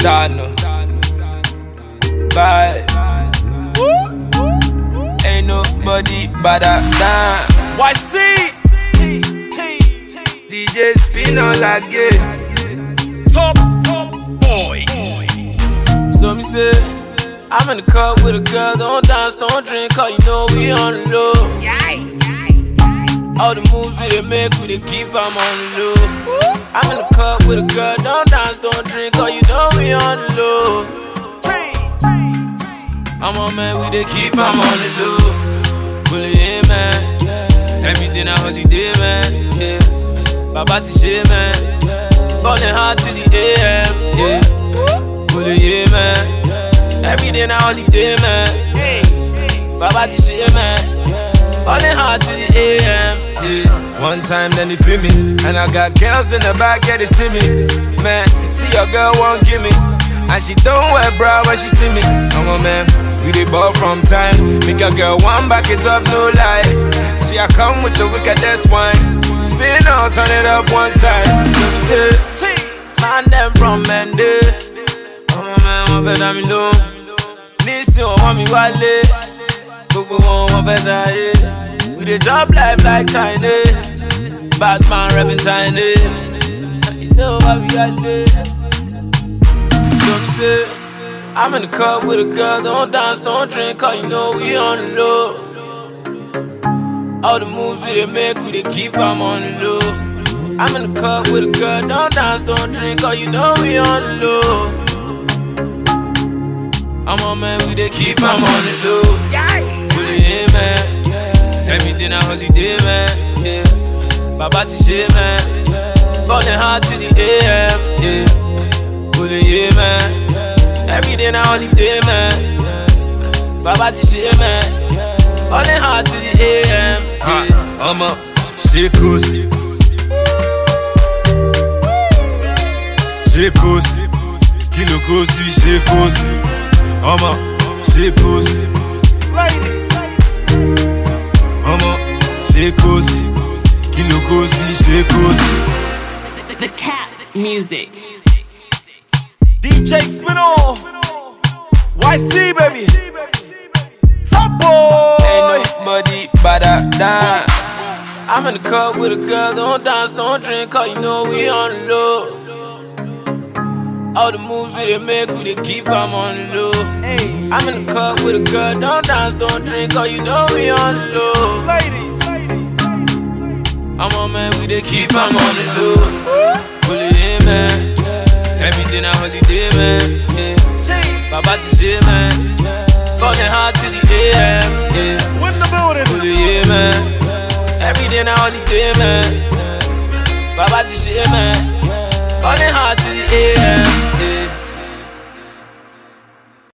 Dano. Bye. Ain't nobody better than YC DJ Spinola again. Top boy. So me say, I'm in the club with a girl, don't dance, don't drink, cause you know we on the low. All the moves we they make, we they keep them on the low. I'm in the club with a girl, don't dance, don't drink, cause you know we on the low. I'm on man, we they keep them on the low. Pull it in, man. Everything a holiday, man. Yeah. Baba Tishe, man. Ballin' hard to the AM. Yeah. Pull it in, man. Everything a holiday, man. Baba Tishe, man. Ballin' hard to the AM. Yeah. One time, then they feel me. And I got girls in the back, yeah, they see me. Man, see your girl won't give me. And she don't wear bra when she see me. Come on, man. We dey ball from time. Make a girl one back is up, no lie. She a come with the wickedest wine. Spin out, turn it up one time. Say, man them from Mende. Come on man, one better me low. Listen, want me wale. Go one better yeah. We dey drop life like Chinese. Batman rapping tiny. You know how we got there. So me say, I'm in the club with a girl, don't dance, don't drink, cause you know we on the low. All the moves we they make, we they keep them on the low. I'm in the club with a girl, don't dance, don't drink, cause you know we on the low. I'm on man, we they keep them on the low. Pull it in, man. Everything a holiday, man. Yeah. Baba Tishe, man. Ballin' hard to the AM. Yeah. Pull it in, man. Every day now only day, man. Baba Tishe, man. Ballin' hard to the AM. I'm up, shakos. Shakos. Kilo kosi, shakos. I'm up, shakos. Ladies. I'm up, shakos. Kilo kosi, shakos. The Cat Music. DJ Spino, YC baby, Top boy. Ain't nobody better than. I'm in the club with a girl, don't dance, don't drink, cause you know we on the low. All the moves we they make, we they keep them on the low. I'm in the club with a girl, don't dance, don't drink, cause you know we on the low. Ladies. I'm on man, we they keep them on the low. Pull it in, man. Everything a holiday, man. Yeah. Baba Tishe, man. Ballin' hard to the AM. Yeah. Win the building. Pull it in, man. Everything a holiday, man. Baba Tishe, man. Ballin' hard to